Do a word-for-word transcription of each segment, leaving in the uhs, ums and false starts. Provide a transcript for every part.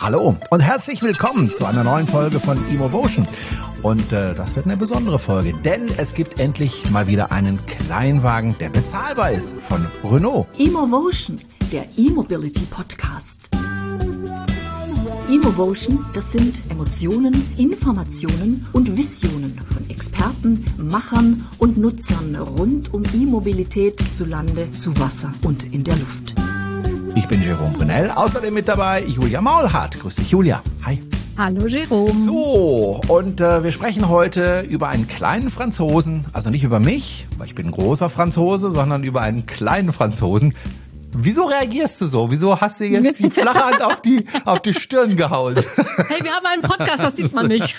Hallo und herzlich willkommen zu einer neuen Folge von Imovotion. Und äh, das wird eine besondere Folge, denn es gibt endlich mal wieder einen Kleinwagen, der bezahlbar ist, von Renault. Imovotion, der E-Mobility Podcast. Imovotion, das sind Emotionen, Informationen und Visionen von Experten, Machern und Nutzern rund um E-Mobilität zu Lande, zu Wasser und in der Luft. Ich bin Jerome Brunel, außerdem mit dabei Julia Maulhardt. Grüß dich, Julia. Hi. Hallo Jerome. So, und äh, wir sprechen heute über einen kleinen Franzosen, also nicht über mich, weil ich bin ein großer Franzose, sondern über einen kleinen Franzosen. Wieso reagierst du so? Wieso hast du jetzt die flache Hand auf die, auf die Stirn gehauen? Hey, wir haben einen Podcast, das sieht man nicht.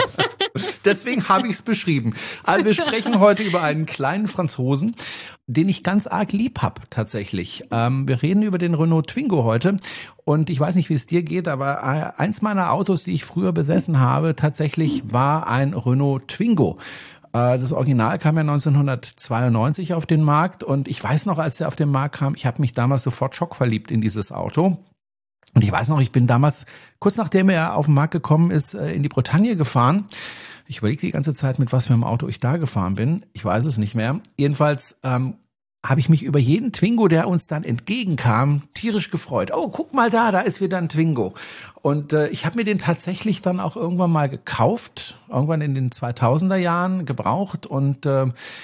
Deswegen habe ich es beschrieben. Also wir sprechen heute über einen kleinen Franzosen, den ich ganz arg lieb habe tatsächlich. Ähm, wir reden über den Renault Twingo heute und ich weiß nicht, wie es dir geht, aber eins meiner Autos, die ich früher besessen habe, tatsächlich war ein Renault Twingo. Das Original kam ja neunzehnhundertzweiundneunzig auf den Markt und ich weiß noch, als der auf den Markt kam, ich habe mich damals sofort schockverliebt in dieses Auto. Und ich weiß noch, ich bin damals, kurz nachdem er auf den Markt gekommen ist, in die Bretagne gefahren. Ich überlege die ganze Zeit, mit was für einem Auto ich da gefahren bin. Ich weiß es nicht mehr. Jedenfalls ähm, habe ich mich über jeden Twingo, der uns dann entgegenkam, tierisch gefreut. Oh, guck mal da, da ist wieder ein Twingo. Und äh, ich habe mir den tatsächlich dann auch irgendwann mal gekauft, irgendwann in den zweitausender Jahren gebraucht und äh,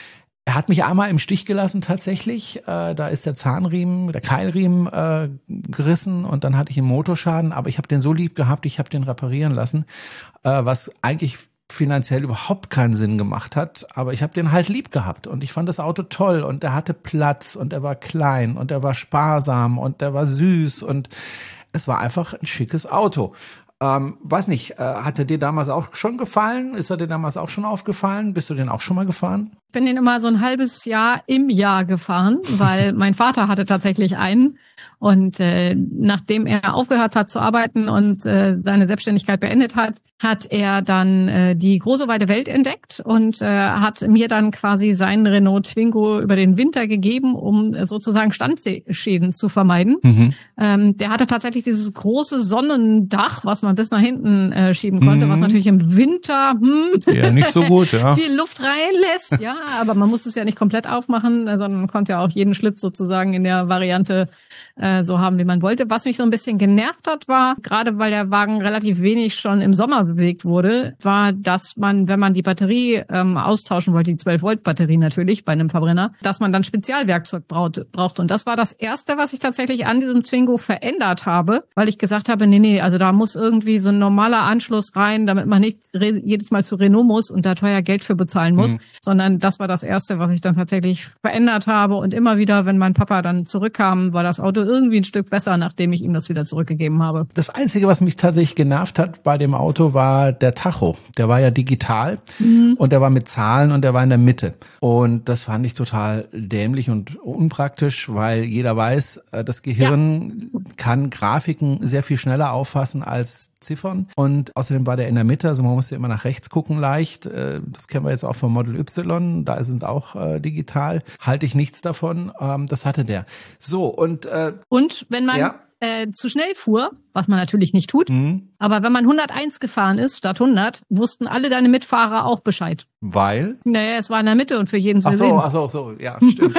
er hat mich einmal im Stich gelassen tatsächlich. Äh, da ist der Zahnriemen, der Keilriemen äh, gerissen und dann hatte ich einen Motorschaden, aber ich habe den so lieb gehabt, ich habe den reparieren lassen, äh, was eigentlich finanziell überhaupt keinen Sinn gemacht hat, aber ich habe den halt lieb gehabt und ich fand das Auto toll und er hatte Platz und er war klein und er war sparsam und er war süß und es war einfach ein schickes Auto. Ähm, weiß nicht, äh, hat er dir damals auch schon gefallen? Ist er dir damals auch schon aufgefallen? Bist du den auch schon mal gefahren? Ich bin den immer so ein halbes Jahr im Jahr gefahren, weil mein Vater hatte tatsächlich einen. Und äh, nachdem er aufgehört hat zu arbeiten und äh, seine Selbstständigkeit beendet hat, hat er dann äh, die große weite Welt entdeckt und äh, hat mir dann quasi seinen Renault Twingo über den Winter gegeben, um äh, sozusagen Standschäden zu vermeiden. Mhm. Ähm, der hatte tatsächlich dieses große Sonnendach, was man bis nach hinten äh, schieben konnte, mhm. was natürlich im Winter hm, ja, nicht so gut, ja. viel Luft reinlässt. Ja, aber man muss es ja nicht komplett aufmachen, sondern man konnte ja auch jeden Schlitz sozusagen in der Variante äh, so haben, wie man wollte. Was mich so ein bisschen genervt hat, war, gerade weil der Wagen relativ wenig schon im Sommer bewegt wurde, war, dass man, wenn man die Batterie ähm, austauschen wollte, die zwölf Volt Batterie natürlich bei einem Verbrenner, dass man dann Spezialwerkzeug braucht, braucht. Und das war das Erste, was ich tatsächlich an diesem Twingo verändert habe, weil ich gesagt habe, nee, nee, also da muss irgendwie so ein normaler Anschluss rein, damit man nicht re- jedes Mal zu Renault muss und da teuer Geld für bezahlen muss, mhm. sondern das war das Erste, was ich dann tatsächlich verändert habe. Und immer wieder, wenn mein Papa dann zurückkam, war das Auto irgendwie ein Stück besser, nachdem ich ihm das wieder zurückgegeben habe. Das Einzige, was mich tatsächlich genervt hat bei dem Auto, war der Tacho. Der war ja digital mhm. und der war mit Zahlen und der war in der Mitte. Und das fand ich total dämlich und unpraktisch, weil jeder weiß, das Gehirn ja. kann Grafiken sehr viel schneller auffassen als Ziffern. Und außerdem war der in der Mitte, also man musste immer nach rechts gucken leicht. Das kennen wir jetzt auch vom Model Y, da ist es auch äh, digital. Halte ich nichts davon. Ähm, das hatte der. So, und äh, Und wenn man ja. äh, zu schnell fuhr, was man natürlich nicht tut, mhm. aber wenn man hunderteins gefahren ist statt hundert, wussten alle deine Mitfahrer auch Bescheid. Weil? Naja, es war in der Mitte und für jeden zu ach so, sehen. Ach so, so, ja, stimmt.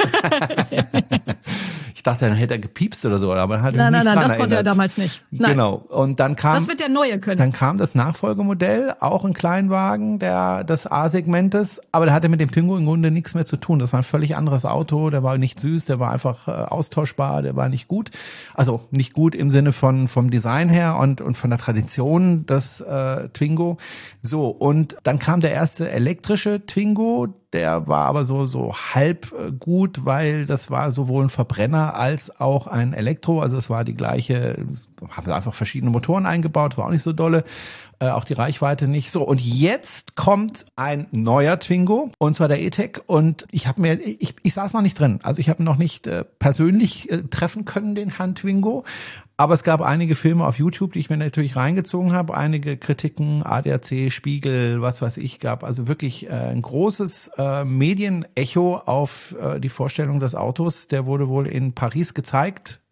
Ich dachte, dann hätte er gepiepst oder so, aber hat nein, nicht nein, nein, dran das erinnert. konnte er damals nicht. Nein. Genau. Und dann kam, das wird der neue können. Dann kam das Nachfolgemodell, auch ein Kleinwagen, der des A-Segmentes, aber der hatte mit dem Twingo im Grunde nichts mehr zu tun. Das war ein völlig anderes Auto, der war nicht süß, der war einfach äh, austauschbar, der war nicht gut. Also nicht gut im Sinne von vom Design her und und von der Tradition des äh, Twingo. So, und dann kam der erste elektrische Twingo. Der war aber so so halb gut, weil das war sowohl ein Verbrenner als auch ein Elektro. Also es war die gleiche, haben sie einfach verschiedene Motoren eingebaut, war auch nicht so dolle. Äh, auch die Reichweite nicht. So, und jetzt kommt ein neuer Twingo, und zwar der E-Tech. Und ich habe mir, ich, ich saß noch nicht drin. Also ich habe noch nicht äh, persönlich äh, treffen können, den Herrn Twingo. Aber es gab einige Filme auf YouTube, die ich mir natürlich reingezogen habe. Einige Kritiken, A D A C, Spiegel, was weiß ich, gab also wirklich äh, ein großes äh, Medienecho auf äh, die Vorstellung des Autos. Der wurde wohl in Paris gezeigt,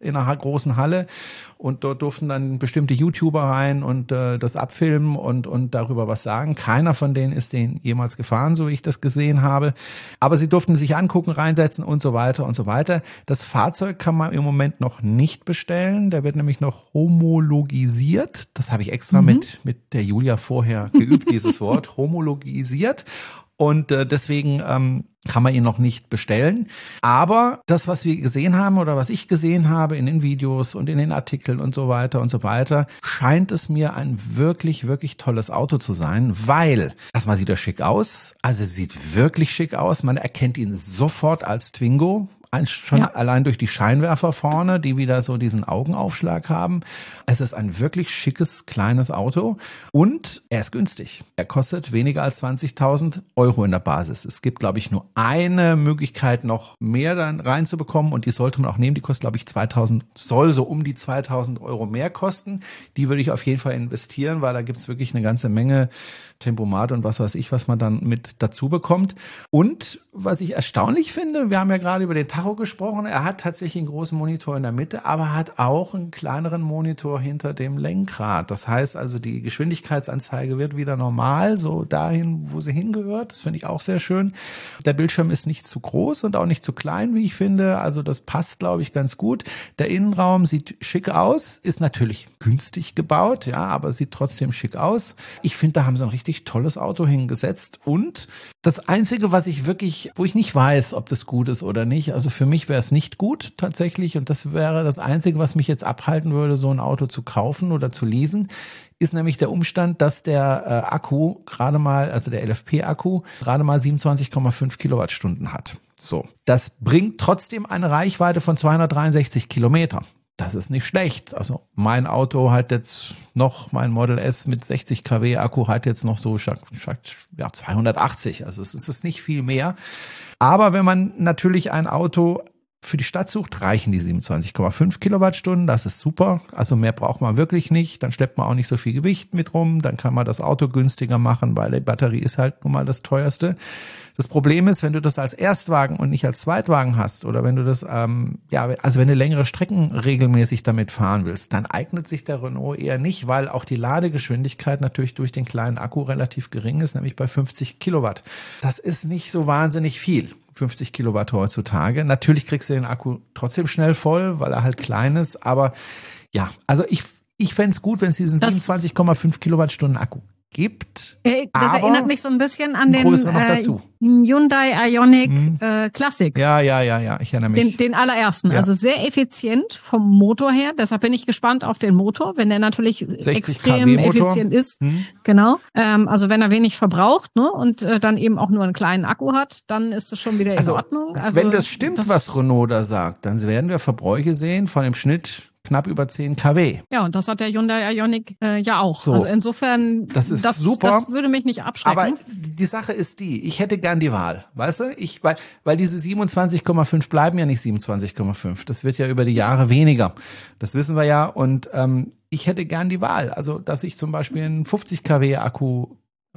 in einer großen Halle und dort durften dann bestimmte YouTuber rein und äh, das abfilmen und und darüber was sagen. Keiner von denen ist den jemals gefahren, so wie ich das gesehen habe. Aber sie durften sich angucken, reinsetzen und so weiter und so weiter. Das Fahrzeug kann man im Moment noch nicht bestellen. Der wird nämlich noch homologisiert. Das habe ich extra mhm. mit mit der Julia vorher geübt, dieses Wort, homologisiert. Und äh, deswegen ähm, kann man ihn noch nicht bestellen. Aber das, was wir gesehen haben oder was ich gesehen habe in den Videos und in den Artikeln und so weiter und so weiter, scheint es mir ein wirklich, wirklich tolles Auto zu sein, weil erstmal sieht er schick aus. Also sieht wirklich schick aus. Man erkennt ihn sofort als Twingo. Schon ja. allein durch die Scheinwerfer vorne, die wieder so diesen Augenaufschlag haben. Es ist ein wirklich schickes, kleines Auto und er ist günstig. Er kostet weniger als zwanzigtausend Euro in der Basis. Es gibt, glaube ich, nur eine Möglichkeit, noch mehr dann reinzubekommen und die sollte man auch nehmen. Die kostet, glaube ich, zweitausend, soll so um die zweitausend Euro mehr kosten. Die würde ich auf jeden Fall investieren, weil da gibt es wirklich eine ganze Menge Tempomat und was weiß ich, was man dann mit dazu bekommt. Und was ich erstaunlich finde, wir haben ja gerade über den Tacho gesprochen, er hat tatsächlich einen großen Monitor in der Mitte, aber hat auch einen kleineren Monitor hinter dem Lenkrad. Das heißt also, die Geschwindigkeitsanzeige wird wieder normal, so dahin, wo sie hingehört. Das finde ich auch sehr schön. Der Bildschirm ist nicht zu groß und auch nicht zu klein, wie ich finde. Also das passt, glaube ich, ganz gut. Der Innenraum sieht schick aus, ist natürlich günstig gebaut, ja, aber sieht trotzdem schick aus. Ich finde, da haben sie ein richtig tolles Auto hingesetzt und das Einzige, was ich wirklich, wo ich nicht weiß, ob das gut ist oder nicht, also für mich wäre es nicht gut tatsächlich und das wäre das Einzige, was mich jetzt abhalten würde, so ein Auto zu kaufen oder zu leasen, ist nämlich der Umstand, dass der äh, Akku gerade mal, also der L F P-Akku, gerade mal siebenundzwanzig Komma fünf Kilowattstunden hat. So, das bringt trotzdem eine Reichweite von zweihundertdreiundsechzig Kilometer. Das ist nicht schlecht. Also mein Auto hat jetzt noch, mein Model S mit sechzig Kilowatt Akku hat jetzt noch so ja, zweihundertachtzig. Also es ist nicht viel mehr. Aber wenn man natürlich ein Auto für die Stadt sucht, reichen die siebenundzwanzig Komma fünf Kilowattstunden. Das ist super. Also mehr braucht man wirklich nicht. Dann schleppt man auch nicht so viel Gewicht mit rum. Dann kann man das Auto günstiger machen, weil die Batterie ist halt nun mal das teuerste. Das Problem ist, wenn du das als Erstwagen und nicht als Zweitwagen hast oder wenn du das, ähm, ja, also wenn du längere Strecken regelmäßig damit fahren willst, dann eignet sich der Renault eher nicht, weil auch die Ladegeschwindigkeit natürlich durch den kleinen Akku relativ gering ist, nämlich bei fünfzig Kilowatt. Das ist nicht so wahnsinnig viel. fünfzig Kilowatt heutzutage. Natürlich kriegst du den Akku trotzdem schnell voll, weil er halt klein ist. Aber ja, also ich, ich fände es gut, wenn es diesen siebenundzwanzig Komma fünf Kilowattstunden Akku gibt. Das aber erinnert mich so ein bisschen an den äh, Hyundai Ioniq hm. äh, Classic. Ja, ja, ja, ja, ich erinnere mich. Den, den allerersten. Ja. Also sehr effizient vom Motor her. Deshalb bin ich gespannt auf den Motor, wenn der natürlich extrem effizient ist. Hm. Genau. Ähm, also wenn er wenig verbraucht, ne, und äh, dann eben auch nur einen kleinen Akku hat, dann ist das schon wieder in also, Ordnung. Also wenn das stimmt, das, was Renault da sagt, dann werden wir Verbräuche sehen von dem Schnitt knapp über zehn Kilowatt. Ja, und das hat der Hyundai Ioniq äh, ja auch. So, also insofern, das ist das, super. Das würde mich nicht abschrecken. Aber die Sache ist die, ich hätte gern die Wahl, weißt du? Ich, weil, weil diese siebenundzwanzig Komma fünf bleiben ja nicht siebenundzwanzig Komma fünf. Das wird ja über die Jahre weniger. Das wissen wir ja. Und ähm, ich hätte gern die Wahl. Also, dass ich zum Beispiel einen fünfzig Kilowatt Akku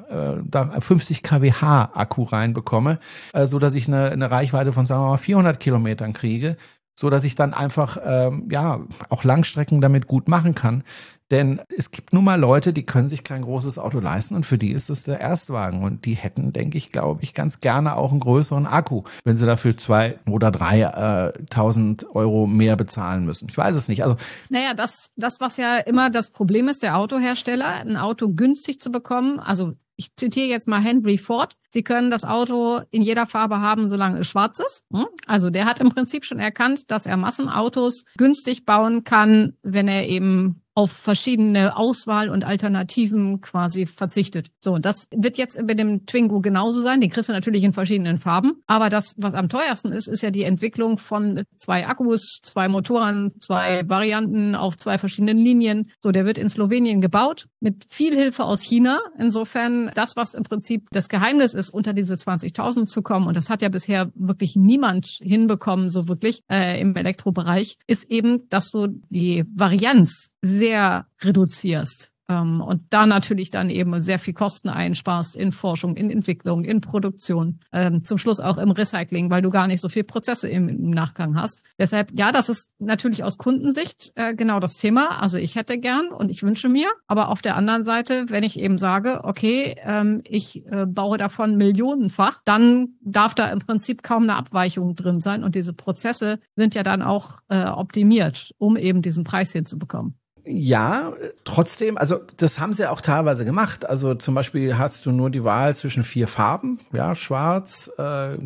da fünfzig Kilowatt Akku reinbekomme, äh, so dass ich eine, eine Reichweite von, sagen wir mal, vierhundert Kilometern kriege, so dass ich dann einfach ähm, ja auch Langstrecken damit gut machen kann. Denn es gibt nun mal Leute, die können sich kein großes Auto leisten und für die ist es der Erstwagen. Und die hätten, denke ich, glaube ich, ganz gerne auch einen größeren Akku, wenn sie dafür zwei oder drei äh, tausend Euro mehr bezahlen müssen. Ich weiß es nicht. Also naja, das, das, was ja immer das Problem ist, der Autohersteller, ein Auto günstig zu bekommen, also ich zitiere jetzt mal Henry Ford. Sie können das Auto in jeder Farbe haben, solange es schwarz ist. Also der hat im Prinzip schon erkannt, dass er Massenautos günstig bauen kann, wenn er eben auf verschiedene Auswahl und Alternativen quasi verzichtet. So, und das wird jetzt mit dem Twingo genauso sein. Den kriegst du natürlich in verschiedenen Farben. Aber das, was am teuersten ist, ist ja die Entwicklung von zwei Akkus, zwei Motoren, zwei Varianten auf zwei verschiedenen Linien. So, der wird in Slowenien gebaut mit viel Hilfe aus China. Insofern das, was im Prinzip das Geheimnis ist, unter diese zwanzigtausend zu kommen, und das hat ja bisher wirklich niemand hinbekommen, so wirklich äh, im Elektrobereich, ist eben, dass du die Varianz sehr reduzierst. Ähm, und da natürlich dann eben sehr viel Kosten einsparst in Forschung, in Entwicklung, in Produktion, ähm, zum Schluss auch im Recycling, weil du gar nicht so viel Prozesse im, im Nachgang hast. Deshalb, ja, das ist natürlich aus Kundensicht äh, genau das Thema. Also ich hätte gern und ich wünsche mir, aber auf der anderen Seite, wenn ich eben sage, okay, ähm, ich äh, baue davon millionenfach, dann darf da im Prinzip kaum eine Abweichung drin sein und diese Prozesse sind ja dann auch äh, optimiert, um eben diesen Preis hinzubekommen. Ja, trotzdem, also das haben sie auch teilweise gemacht. Also zum Beispiel hast du nur die Wahl zwischen vier Farben, ja, schwarz, äh,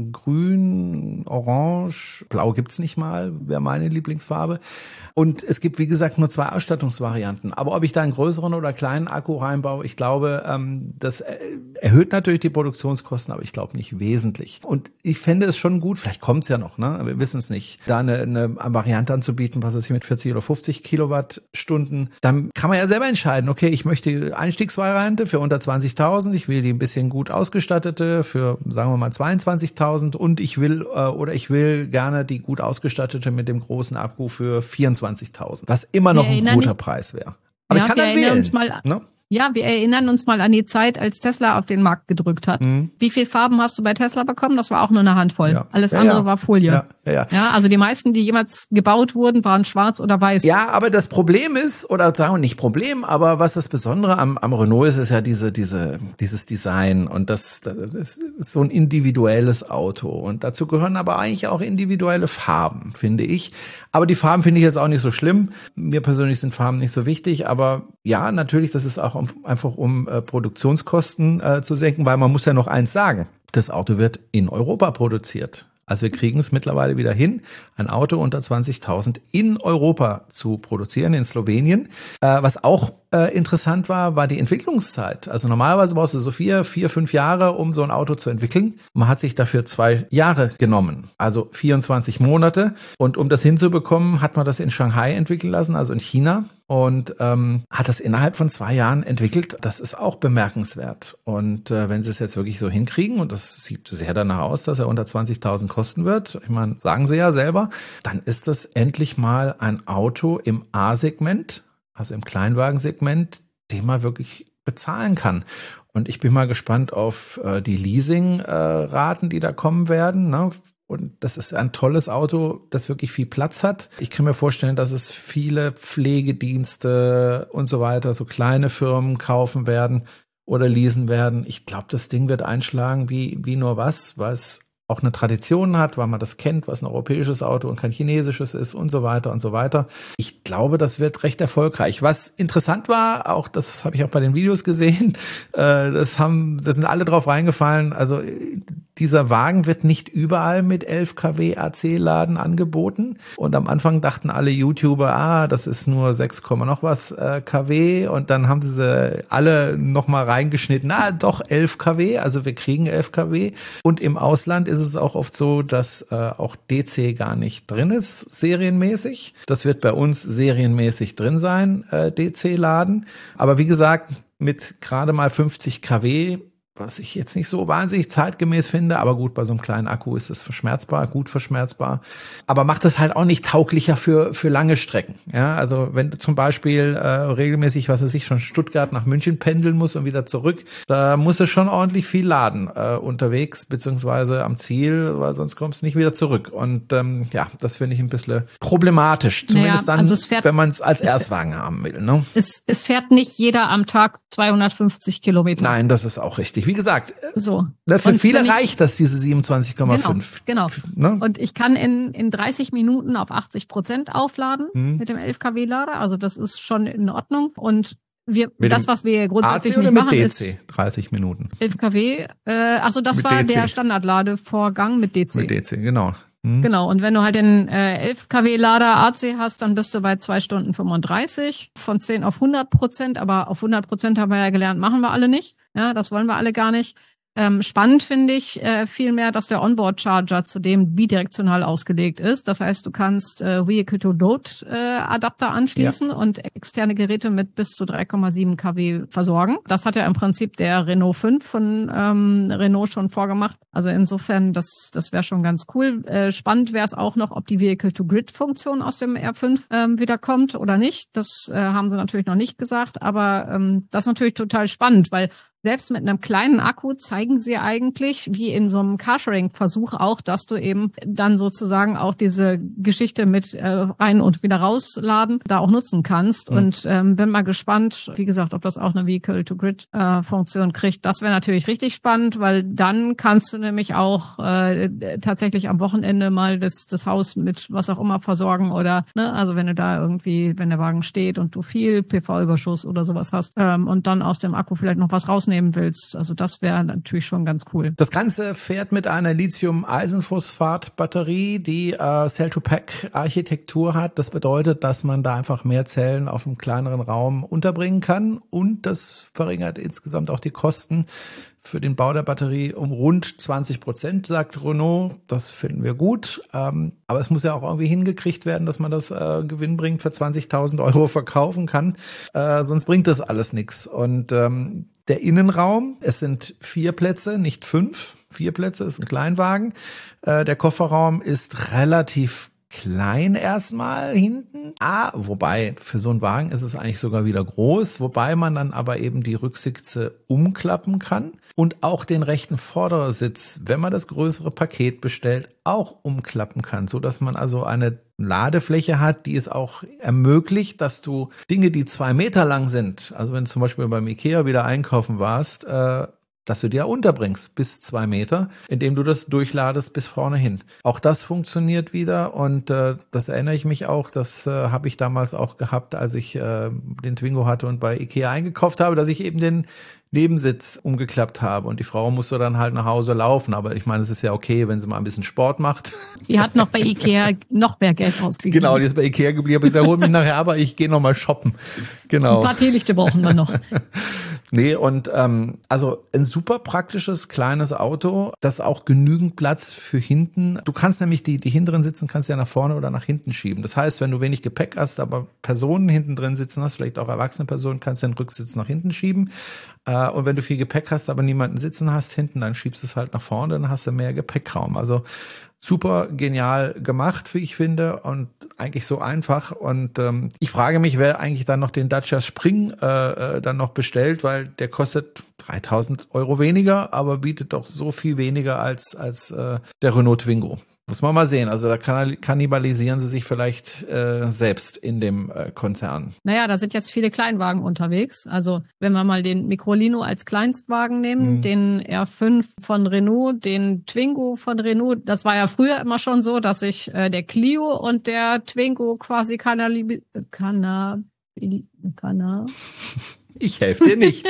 grün, orange, blau gibt's nicht mal, wäre meine Lieblingsfarbe. Und es gibt, wie gesagt, nur zwei Ausstattungsvarianten. Aber ob ich da einen größeren oder kleinen Akku reinbaue, ich glaube, ähm, das erhöht natürlich die Produktionskosten, aber ich glaube nicht wesentlich. Und ich fände es schon gut, vielleicht kommt's ja noch, ne? Wir wissen es nicht, da eine, eine Variante anzubieten, was ist hier mit vierzig oder fünfzig Kilowattstunden. Dann kann man ja selber entscheiden, okay, ich möchte Einstiegsvariante für unter zwanzigtausend, ich will die ein bisschen gut ausgestattete für, sagen wir mal, zweiundzwanzigtausend und ich will, äh, oder ich will gerne die gut ausgestattete mit dem großen Akku für vierundzwanzigtausend, was immer noch ein guter Preis wäre. Aber ja, ich kann wir dann erinnern wählen. Uns mal, ne? Ja, wir erinnern uns mal an die Zeit, als Tesla auf den Markt gedrückt hat. Mhm. Wie viele Farben hast du bei Tesla bekommen? Das war auch nur eine Handvoll. Ja. Alles ja, andere ja. war Folie. Ja, ja, ja. ja, also die meisten, die jemals gebaut wurden, waren schwarz oder weiß. Ja, aber das Problem ist, oder sagen wir nicht Problem, aber was das Besondere am, am Renault ist, ist ja diese, diese, dieses Design und das, das ist so ein individuelles Auto und dazu gehören aber eigentlich auch individuelle Farben, finde ich. Aber die Farben finde ich jetzt auch nicht so schlimm. Mir persönlich sind Farben nicht so wichtig, aber ja, natürlich, das ist auch um, einfach um äh, Produktionskosten äh, zu senken, weil man muss ja noch eins sagen, das Auto wird in Europa produziert. Also wir kriegen es mittlerweile wieder hin, ein Auto unter zwanzigtausend in Europa zu produzieren, in Slowenien. Äh, was auch äh, interessant war, war die Entwicklungszeit. Also normalerweise brauchst du so vier, vier, fünf Jahre, um so ein Auto zu entwickeln. Man hat sich dafür zwei Jahre genommen, also vierundzwanzig Monate. Und um das hinzubekommen, hat man das in Shanghai entwickeln lassen, also in China. Und ähm, hat das innerhalb von zwei Jahren entwickelt. Das ist auch bemerkenswert. Und äh, wenn sie es jetzt wirklich so hinkriegen, und das sieht sehr danach aus, dass er unter zwanzigtausend kosten wird, ich meine, sagen sie ja selber, dann ist das endlich mal ein Auto im A-Segment, also im Kleinwagensegment, den man wirklich bezahlen kann. Und ich bin mal gespannt auf äh, die Leasing-Raten, äh, die da kommen werden, ne? Und das ist ein tolles Auto, das wirklich viel Platz hat. Ich kann mir vorstellen, dass es viele Pflegedienste und so weiter, so kleine Firmen kaufen werden oder leasen werden. Ich glaube, das Ding wird einschlagen wie, wie nur was, weil es auch eine Tradition hat, weil man das kennt, was ein europäisches Auto und kein chinesisches ist und so weiter und so weiter. Ich glaube, das wird recht erfolgreich. Was interessant war, auch das habe ich auch bei den Videos gesehen, äh, das haben, das sind alle drauf reingefallen, also dieser Wagen wird nicht überall mit elf Kilowatt A C-Laden angeboten. Und am Anfang dachten alle YouTuber, ah, das ist nur sechs, noch was äh, Kilowatt. Und dann haben sie alle nochmal reingeschnitten, ah, doch elf Kilowatt, also wir kriegen elf Kilowatt. Und im Ausland ist es auch oft so, dass äh, auch D C gar nicht drin ist, serienmäßig. Das wird bei uns serienmäßig drin sein, äh, D C-Laden. Aber wie gesagt, mit gerade mal fünfzig Kilowatt, was ich jetzt nicht so wahnsinnig zeitgemäß finde, aber gut, bei so einem kleinen Akku ist es verschmerzbar, gut verschmerzbar, aber macht es halt auch nicht tauglicher für für lange Strecken. Ja, also wenn du zum Beispiel äh, regelmäßig, was weiß ich, schon Stuttgart nach München pendeln musst und wieder zurück, da musst du schon ordentlich viel laden äh, unterwegs, beziehungsweise am Ziel, weil sonst kommst du nicht wieder zurück. Und ähm, ja, das finde ich ein bisschen problematisch, zumindest naja, also dann, fährt, wenn man es als Erstwagen haben will. Ne? Es, es fährt nicht jeder am Tag zweihundertfünfzig Kilometer. Nein, das ist auch richtig. Wie gesagt, so. für und viele reicht das, diese siebenundzwanzig Komma fünf. Genau, genau. Ne? Und ich kann in, in dreißig Minuten auf achtzig Prozent aufladen hm. mit dem elf Kilowatt-Lader. Also das ist schon in Ordnung. Und wir, mit das, was wir grundsätzlich A C nicht oder machen, mit D C? ist dreißig Minuten. elf Kilowatt. Äh, also das mit war D C. Der Standardladevorgang mit D C. Mit D C, genau. Hm. Genau, und wenn du halt den äh, elf Kilowatt-Lader A C hast, dann bist du bei zwei Stunden fünfunddreißig, von zehn auf hundert Prozent, aber auf hundert Prozent haben wir ja gelernt, machen wir alle nicht. Ja, das wollen wir alle gar nicht. Ähm, spannend finde ich äh, vielmehr, dass der Onboard-Charger zudem bidirektional ausgelegt ist. Das heißt, du kannst äh, Vehicle-to-Load-Adapter äh, anschließen ja. und externe Geräte mit bis zu drei Komma sieben Kilowatt versorgen. Das hat ja im Prinzip der Renault fünf von ähm, Renault schon vorgemacht. Also insofern, das das wäre schon ganz cool. Äh, spannend wäre es auch noch, ob die Vehicle-to-Grid-Funktion aus dem R fünf ähm, wieder kommt oder nicht. Das äh, haben sie natürlich noch nicht gesagt, aber ähm, das ist natürlich total spannend, weil selbst mit einem kleinen Akku zeigen sie eigentlich, wie in so einem Carsharing-Versuch auch, dass du eben dann sozusagen auch diese Geschichte mit äh, rein und wieder rausladen da auch nutzen kannst. Mhm. Und ähm, bin mal gespannt, wie gesagt, ob das auch eine Vehicle-to-Grid-Funktion äh, kriegt. Das wäre natürlich richtig spannend, weil dann kannst du nämlich auch äh, tatsächlich am Wochenende mal das, das Haus mit was auch immer versorgen oder, ne, also wenn du da irgendwie, wenn der Wagen steht und du viel P V-Überschuss oder sowas hast ähm, und dann aus dem Akku vielleicht noch was rausnehmen nehmen willst. Also das wäre natürlich schon ganz cool. Das Ganze fährt mit einer Lithium-Eisenphosphat-Batterie, die äh, Cell-to-Pack-Architektur hat. Das bedeutet, dass man da einfach mehr Zellen auf einem kleineren Raum unterbringen kann und das verringert insgesamt auch die Kosten für den Bau der Batterie um rund zwanzig Prozent, sagt Renault. Das finden wir gut. Ähm, aber es muss ja auch irgendwie hingekriegt werden, dass man das äh, gewinnbringend für zwanzigtausend Euro verkaufen kann. Äh, sonst bringt das alles nichts. Und ähm, der Innenraum, es sind vier Plätze, nicht fünf. Vier Plätze ist ein Kleinwagen. Äh, der Kofferraum ist relativ klein erstmal hinten. Ah, wobei für so einen Wagen ist es eigentlich sogar wieder groß, wobei man dann aber eben die Rücksitze umklappen kann und auch den rechten Vordersitz, wenn man das größere Paket bestellt, auch umklappen kann, so dass man also eine Ladefläche hat, die es auch ermöglicht, dass du Dinge, die zwei Meter lang sind, also wenn du zum Beispiel beim Ikea wieder einkaufen warst, äh, dass du dir unterbringst bis zwei Meter, indem du das durchladest bis vorne hin. Auch das funktioniert wieder und äh, das erinnere ich mich auch, das äh, habe ich damals auch gehabt, als ich äh, den Twingo hatte und bei Ikea eingekauft habe, dass ich eben den Nebensitz umgeklappt habe und die Frau musste dann halt nach Hause laufen. Aber ich meine, es ist ja okay, wenn sie mal ein bisschen Sport macht. Die hat noch bei Ikea noch mehr Geld ausgegeben. Genau, die ist bei Ikea geblieben. Aber ich sage, hol mich nachher, aber ich gehe noch mal shoppen. Genau. Ein paar Teelichte brauchen wir noch. Nee, und ähm, also ein super praktisches, kleines Auto, das auch genügend Platz für hinten. Du kannst nämlich die die hinteren Sitzen kannst du ja nach vorne oder nach hinten schieben. Das heißt, wenn du wenig Gepäck hast, aber Personen hinten drin sitzen hast, vielleicht auch erwachsene Personen, kannst du den Rücksitz nach hinten schieben. Äh, und wenn du viel Gepäck hast, aber niemanden sitzen hast hinten, dann schiebst du es halt nach vorne, dann hast du mehr Gepäckraum. Also super genial gemacht, wie ich finde, und eigentlich so einfach. Und ähm, ich frage mich, wer eigentlich dann noch den Dacia Spring äh, dann noch bestellt, weil der kostet dreitausend Euro weniger, aber bietet doch so viel weniger als als äh, der Renault Twingo. Muss man mal sehen. Also da kannibalisieren sie sich vielleicht äh, selbst in dem äh, Konzern. Naja, da sind jetzt viele Kleinwagen unterwegs. Also wenn wir mal den Microlino als Kleinstwagen nehmen, mhm. den R fünf von Renault, den Twingo von Renault. Das war ja früher immer schon so, dass sich äh, der Clio und der Twingo quasi kannali- kanna- kanna- Ich helfe dir nicht.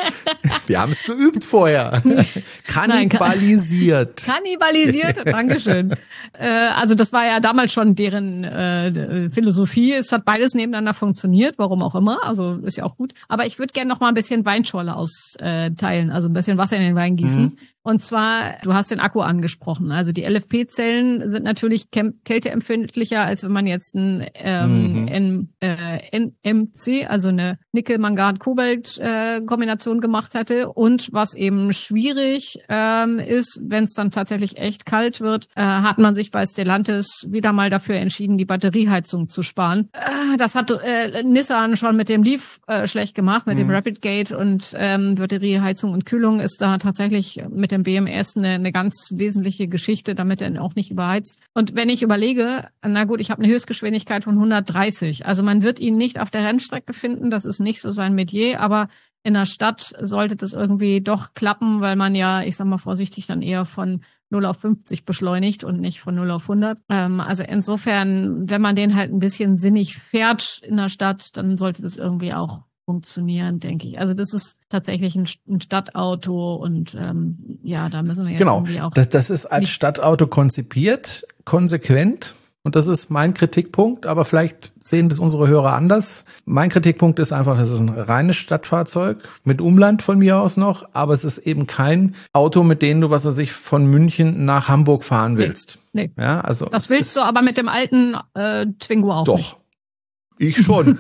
Wir haben es geübt vorher. Kannibalisiert. Nein, kannibalisiert, Dankeschön. Äh, also das war ja damals schon deren äh, Philosophie. Es hat beides nebeneinander funktioniert, warum auch immer. Also ist ja auch gut. Aber ich würde gerne noch mal ein bisschen Weinschorle austeilen, also ein bisschen Wasser in den Wein gießen. Mhm. Und zwar, du hast den Akku angesprochen. Also die L F P-Zellen sind natürlich kälteempfindlicher, als wenn man jetzt ein ähm, mhm. N, äh, N M C, also eine Nickel-Mangan-Kobalt-Kombination äh, gemacht hätte. Und was eben schwierig ähm, ist, wenn es dann tatsächlich echt kalt wird, äh, hat man sich bei Stellantis wieder mal dafür entschieden, die Batterieheizung zu sparen. Äh, das hat äh, Nissan schon mit dem Leaf äh, schlecht gemacht, mit mhm. dem Rapid Gate, und ähm, Batterieheizung und Kühlung ist da tatsächlich mit dem B M S eine, eine ganz wesentliche Geschichte, damit er auch nicht überheizt. Und wenn ich überlege, na gut, ich habe eine Höchstgeschwindigkeit von hundertdreißig. Also man wird ihn nicht auf der Rennstrecke finden, das ist nicht so sein Metier, aber in der Stadt sollte das irgendwie doch klappen, weil man ja, ich sag mal vorsichtig, dann eher von null auf fünfzig beschleunigt und nicht von null auf hundert. Ähm, also insofern, wenn man den halt ein bisschen sinnig fährt in der Stadt, dann sollte das irgendwie auch funktionieren, denke ich. Also das ist tatsächlich ein, ein Stadtauto und ähm, ja, da müssen wir jetzt genau. irgendwie auch... Das, das ist als Stadtauto konzipiert, konsequent. Und das ist mein Kritikpunkt, aber vielleicht sehen das unsere Hörer anders. Mein Kritikpunkt ist einfach, das ist ein reines Stadtfahrzeug mit Umland von mir aus noch, aber es ist eben kein Auto, mit dem du, was weiß ich, von München nach Hamburg fahren willst. Nee. nee. Ja, also das willst du aber mit dem alten äh, Twingo auch doch. nicht. Ich schon.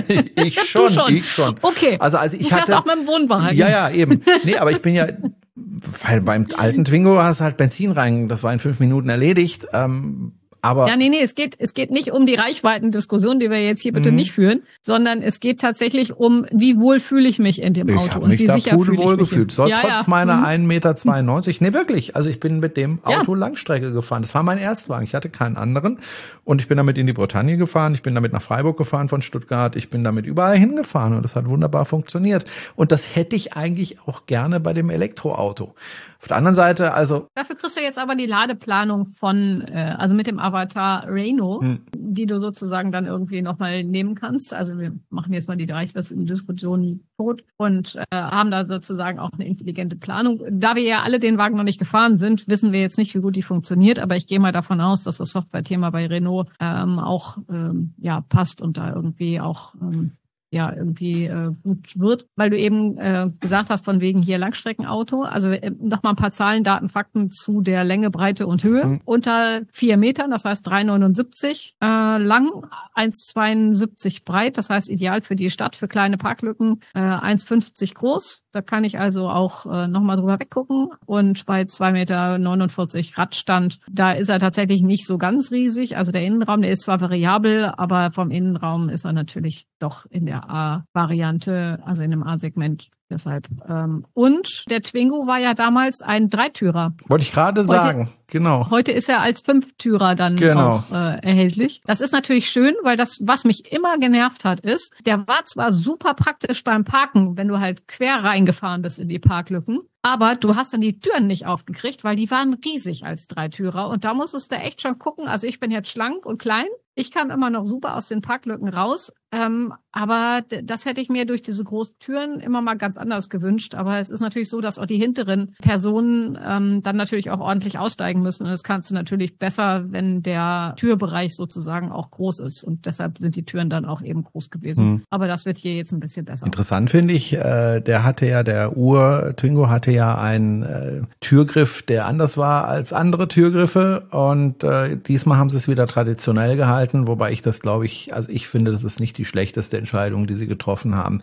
ich schon, schon, ich schon. Okay. Also, also ich du fährst hatte auch mit dem Wohnwagen. Ja, ja, eben. Nee, aber ich bin ja, weil beim alten Twingo hast du halt Benzin rein, das war in fünf Minuten erledigt. Ähm, Aber ja, nee, nee, es geht, es geht nicht um die Reichweitendiskussion, die wir jetzt hier bitte mhm. nicht führen, sondern es geht tatsächlich um, wie wohl fühle ich mich in dem ich Auto und wie da sicher fühle ich mich. Wohl gefühlt. So, ja, trotz ja. meiner mhm. ein Meter zweiundneunzig, nee, wirklich. Also ich bin mit dem Auto ja. Langstrecke gefahren. Das war mein Erstwagen. Ich hatte keinen anderen. Und ich bin damit in die Bretagne gefahren. Ich bin damit nach Freiburg gefahren von Stuttgart. Ich bin damit überall hingefahren. Und das hat wunderbar funktioniert. Und das hätte ich eigentlich auch gerne bei dem Elektroauto. Auf der anderen Seite, also... Dafür kriegst du jetzt aber die Ladeplanung von, äh, also mit dem Avatar Renault, hm. die du sozusagen dann irgendwie nochmal nehmen kannst. Also wir machen jetzt mal die Reichweitendiskussion tot und äh, haben da sozusagen auch eine intelligente Planung. Da wir ja alle den Wagen noch nicht gefahren sind, wissen wir jetzt nicht, wie gut die funktioniert, aber ich gehe mal davon aus, dass das Software-Thema bei Renault ähm, auch ähm, ja passt und da irgendwie auch... Ähm, ja, irgendwie äh, gut wird, weil du eben äh, gesagt hast, von wegen hier Langstreckenauto. Also äh, nochmal ein paar Zahlen, Daten, Fakten zu der Länge, Breite und Höhe. Mhm. Unter vier Metern, das heißt drei Komma neunundsiebzig äh, lang, eins Komma zweiundsiebzig breit, das heißt ideal für die Stadt, für kleine Parklücken, äh, eins Komma fünfzig groß. Da kann ich also auch äh, nochmal drüber weggucken. Und bei zwei Komma neunundvierzig Meter Radstand, da ist er tatsächlich nicht so ganz riesig. Also der Innenraum, der ist zwar variabel, aber vom Innenraum ist er natürlich doch in der A-Variante, also in einem A-Segment. Deshalb. Ähm, und der Twingo war ja damals ein Dreitürer. Wollte ich gerade sagen, genau. Heute ist er als Fünftürer dann genau. auch äh, erhältlich. Das ist natürlich schön, weil das, was mich immer genervt hat, ist, der war zwar super praktisch beim Parken, wenn du halt quer reingefahren bist in die Parklücken, aber du hast dann die Türen nicht aufgekriegt, weil die waren riesig als Dreitürer. Und da musstest du echt schon gucken. Also ich bin jetzt schlank und klein. Ich kam immer noch super aus den Parklücken raus. Ähm, aber das hätte ich mir durch diese großen Türen immer mal ganz anders gewünscht. Aber es ist natürlich so, dass auch die hinteren Personen ähm, dann natürlich auch ordentlich aussteigen müssen. Und das kannst du natürlich besser, wenn der Türbereich sozusagen auch groß ist. Und deshalb sind die Türen dann auch eben groß gewesen. Mhm. Aber das wird hier jetzt ein bisschen besser. Interessant finde ich, äh, der hatte ja, der Ur-Twingo hatte ja einen äh, Türgriff, der anders war als andere Türgriffe. Und äh, diesmal haben sie es wieder traditionell gehalten. Wobei ich das, glaube ich, also ich finde, das ist nicht die schlechteste Entscheidung, die sie getroffen haben.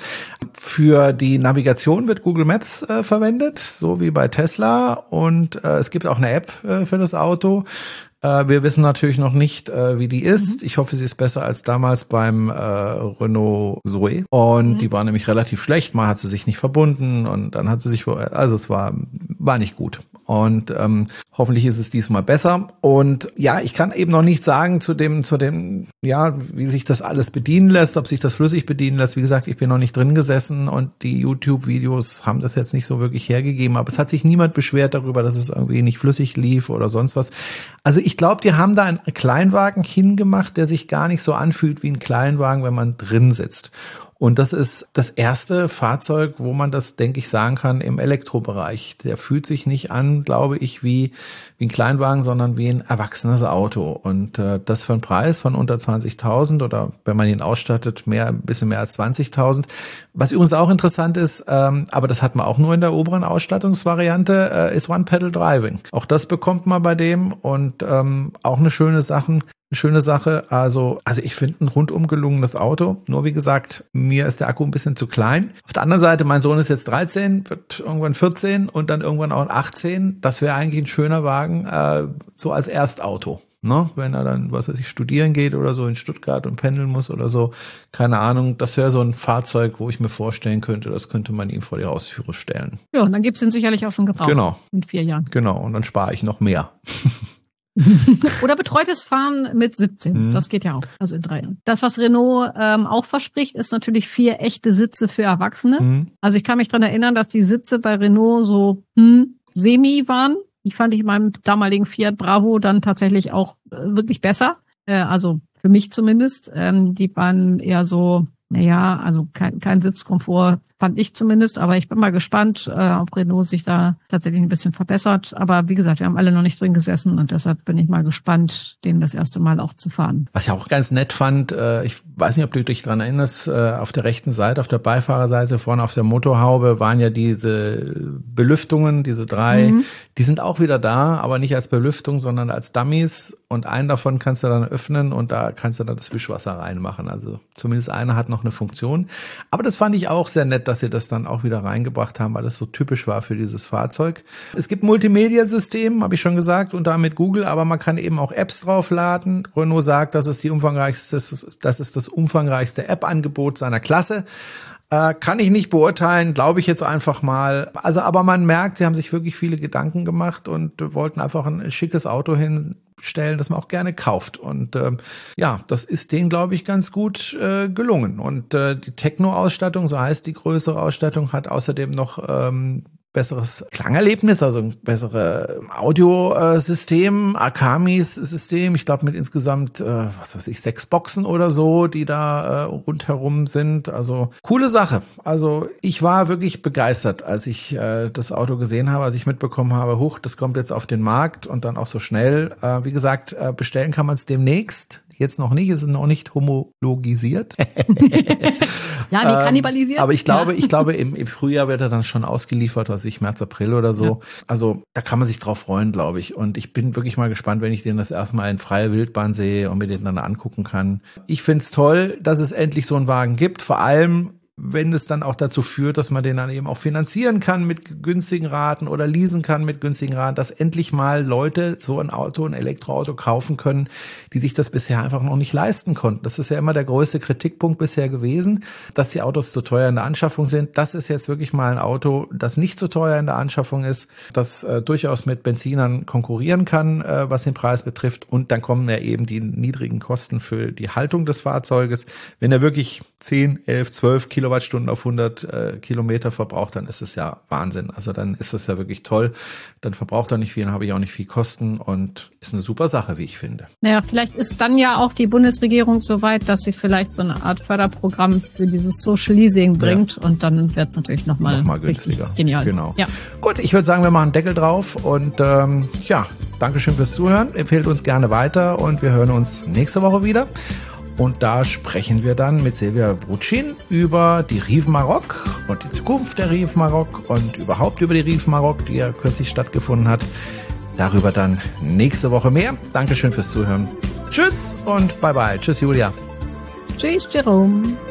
Für die Navigation wird Google Maps äh, verwendet, so wie bei Tesla. Und äh, es gibt auch eine App äh, für das Auto. Äh, wir wissen natürlich noch nicht, äh, wie die ist. Mhm. Ich hoffe, sie ist besser als damals beim äh, Renault Zoe. Und mhm. die war nämlich relativ schlecht. Mal hat sie sich nicht verbunden und dann hat sie sich, also es war, war nicht gut. Und ähm, hoffentlich ist es diesmal besser. Und ja, ich kann eben noch nicht sagen zu dem, zu dem, ja, wie sich das alles bedienen lässt, ob sich das flüssig bedienen lässt. Wie gesagt, ich bin noch nicht drin gesessen und die YouTube-Videos haben das jetzt nicht so wirklich hergegeben. Aber es hat sich niemand beschwert darüber, dass es irgendwie nicht flüssig lief oder sonst was. Also ich glaube, die haben da einen Kleinwagen hingemacht, der sich gar nicht so anfühlt wie ein Kleinwagen, wenn man drin sitzt. Und das ist das erste Fahrzeug, wo man das, denke ich, sagen kann, im Elektrobereich. Der fühlt sich nicht an, glaube ich, wie, wie ein Kleinwagen, sondern wie ein erwachsenes Auto. Und äh, das für einen Preis von unter zwanzigtausend oder wenn man ihn ausstattet, mehr, ein bisschen mehr als zwanzigtausend. Was übrigens auch interessant ist, ähm, aber das hat man auch nur in der oberen Ausstattungsvariante, äh, ist One-Pedal-Driving. Auch das bekommt man bei dem und ähm, auch eine schöne Sache. Schöne Sache, also also ich finde ein rundum gelungenes Auto, nur wie gesagt, mir ist der Akku ein bisschen zu klein. Auf der anderen Seite, mein Sohn ist jetzt dreizehn, wird irgendwann vierzehn und dann irgendwann auch achtzehn, das wäre eigentlich ein schöner Wagen, äh, so als Erstauto, ne? Wenn er dann, was weiß ich, studieren geht oder so in Stuttgart und pendeln muss oder so, keine Ahnung, das wäre so ein Fahrzeug, wo ich mir vorstellen könnte, das könnte man ihm vor die Haustüre stellen. Ja, und dann gibt's ihn sicherlich auch schon gebraucht. Genau. In vier Jahren. Genau, und dann spare ich noch mehr. Oder betreutes Fahren mit siebzehn. Mhm. Das geht ja auch. Also in drei Jahren. Das, was Renault ähm, auch verspricht, ist natürlich vier echte Sitze für Erwachsene. Mhm. Also ich kann mich dran erinnern, dass die Sitze bei Renault so hm, semi waren. Die fand ich in meinem damaligen Fiat Bravo dann tatsächlich auch äh, wirklich besser. Äh, also für mich zumindest. Ähm, die waren eher so, naja, also kein, kein Sitzkomfort fand ich zumindest. Aber ich bin mal gespannt, äh, ob Renault sich da tatsächlich ein bisschen verbessert. Aber wie gesagt, wir haben alle noch nicht drin gesessen und deshalb bin ich mal gespannt, den das erste Mal auch zu fahren. Was ich auch ganz nett fand, äh, ich weiß nicht, ob du dich dran erinnerst, äh, auf der rechten Seite, auf der Beifahrerseite, vorne auf der Motorhaube waren ja diese Belüftungen, diese drei, mhm. die sind auch wieder da, aber nicht als Belüftung, sondern als Dummies. Und einen davon kannst du dann öffnen und da kannst du dann das Wischwasser reinmachen. Also zumindest einer hat noch eine Funktion. Aber das fand ich auch sehr nett, dass sie das dann auch wieder reingebracht haben, weil das so typisch war für dieses Fahrzeug. Es gibt Multimedia-System, habe ich schon gesagt, und damit Google, aber man kann eben auch Apps draufladen. Renault sagt, das ist die umfangreichste, das ist das umfangreichste App-Angebot seiner Klasse. Äh, kann ich nicht beurteilen, glaube ich jetzt einfach mal. Also, aber man merkt, sie haben sich wirklich viele Gedanken gemacht und wollten einfach ein schickes Auto hinstellen, das man auch gerne kauft. Und ähm, ja, das ist denen, glaube ich, ganz gut äh, gelungen. Und äh, die Techno-Ausstattung, so heißt die größere Ausstattung, hat außerdem noch ähm, besseres Klangerlebnis, also ein besseres Audiosystem, Akamis-System. Ich glaube mit insgesamt, äh, was weiß ich, sechs Boxen oder so, die da äh, rundherum sind. Also coole Sache. Also ich war wirklich begeistert, als ich äh, das Auto gesehen habe, als ich mitbekommen habe, huch, das kommt jetzt auf den Markt und dann auch so schnell. Äh, wie gesagt, äh, bestellen kann man es demnächst. Jetzt noch nicht, ist noch nicht homologisiert. Ja, wie kannibalisiert. Ähm, aber ich glaube, ja. ich glaube, im, im Frühjahr wird er dann schon ausgeliefert, was ich, März, April oder so. Ja. Also da kann man sich drauf freuen, glaube ich. Und ich bin wirklich mal gespannt, wenn ich den das erste Mal in freier Wildbahn sehe und mir den dann angucken kann. Ich finde es toll, dass es endlich so einen Wagen gibt. Vor allem, wenn es dann auch dazu führt, dass man den dann eben auch finanzieren kann mit günstigen Raten oder leasen kann mit günstigen Raten, dass endlich mal Leute so ein Auto, ein Elektroauto kaufen können, die sich das bisher einfach noch nicht leisten konnten. Das ist ja immer der größte Kritikpunkt bisher gewesen, dass die Autos zu teuer in der Anschaffung sind. Das ist jetzt wirklich mal ein Auto, das nicht zu teuer in der Anschaffung ist, das äh, durchaus mit Benzinern konkurrieren kann, äh, was den Preis betrifft. Und dann kommen ja eben die niedrigen Kosten für die Haltung des Fahrzeuges. Wenn er wirklich zehn, elf, zwölf Kilowattstunden auf hundert äh, Kilometer verbraucht, dann ist es ja Wahnsinn. Also dann ist es ja wirklich toll. Dann verbraucht er nicht viel, dann habe ich auch nicht viel Kosten und ist eine super Sache, wie ich finde. Naja, vielleicht ist dann ja auch die Bundesregierung so weit, dass sie vielleicht so eine Art Förderprogramm für dieses Social Leasing bringt ja. Und dann wird es natürlich nochmal noch mal günstiger. Genial. Genau. Ja. Gut, ich würde sagen, wir machen einen Deckel drauf und ähm, ja, Dankeschön fürs Zuhören. Empfehlt uns gerne weiter und wir hören uns nächste Woche wieder. Und da sprechen wir dann mit Silvia Brutschin über die Rive Maroc und die Zukunft der Rive Maroc und überhaupt über die Rive Maroc, die ja kürzlich stattgefunden hat. Darüber dann nächste Woche mehr. Dankeschön fürs Zuhören. Tschüss und bye bye. Tschüss, Julia. Tschüss, Jerome.